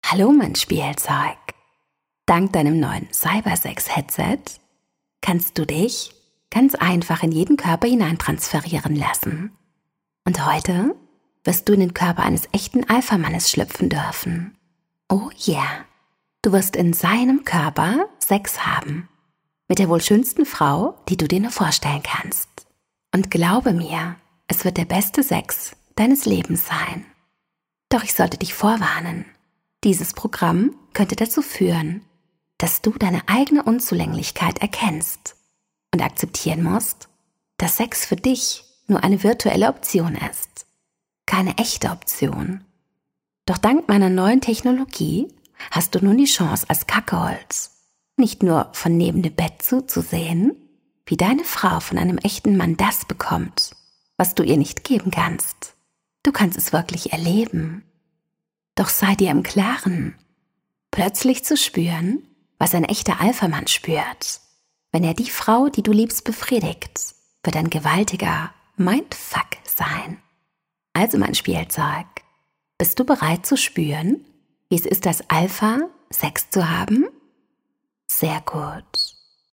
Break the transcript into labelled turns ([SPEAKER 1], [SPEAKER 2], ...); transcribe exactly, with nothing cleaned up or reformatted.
[SPEAKER 1] Hallo mein Spielzeug. Dank deinem neuen Cybersex-Headset kannst du dich ganz einfach in jeden Körper hinein transferieren lassen. Und heute wirst du in den Körper eines echten Alpha-Mannes schlüpfen dürfen. Oh yeah, du wirst in seinem Körper Sex haben. Mit der wohl schönsten Frau, die du dir nur vorstellen kannst. Und glaube mir, es wird der beste Sex deines Lebens sein. Doch ich sollte dich vorwarnen. Dieses Programm könnte dazu führen, dass du deine eigene Unzulänglichkeit erkennst und akzeptieren musst, dass Sex für dich nur eine virtuelle Option ist, keine echte Option. Doch dank meiner neuen Technologie hast du nun die Chance, als Kackeholz nicht nur von neben dem Bett zuzusehen, wie deine Frau von einem echten Mann das bekommt, was du ihr nicht geben kannst. Du kannst es wirklich erleben. Doch sei dir im Klaren, plötzlich zu spüren, was ein echter Alpha-Mann spürt, wenn er die Frau, die du liebst, befriedigt, wird ein gewaltiger Mindfuck sein. Also mein Spielzeug, bist du bereit zu spüren, wie es ist, als Alpha Sex zu haben? Sehr gut.